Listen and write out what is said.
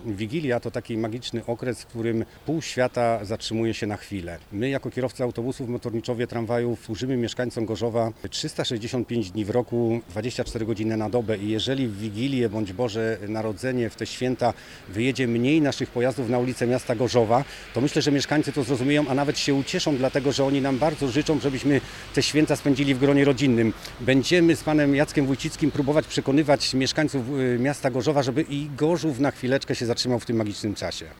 Wigilia to taki magiczny okres, w którym pół świata zatrzymuje się na chwilę. My jako kierowcy autobusów, motorniczowie, tramwajów służymy mieszkańcom Gorzowa 365 dni w roku, 24 godziny na dobę i jeżeli w Wigilię bądź Boże Narodzenie, w te święta wyjedzie mniej naszych pojazdów na ulicę miasta Gorzowa, to myślę, że mieszkańcy to zrozumieją, a nawet się ucieszą, dlatego że oni nam bardzo życzą, żebyśmy te święta spędzili w gronie rodzinnym. Będziemy z panem Jackiem Wójcickim próbować przekonywać mieszkańców miasta Gorzowa, żeby i Gorzów na chwileczkę się zatrzymał w tym magicznym czasie.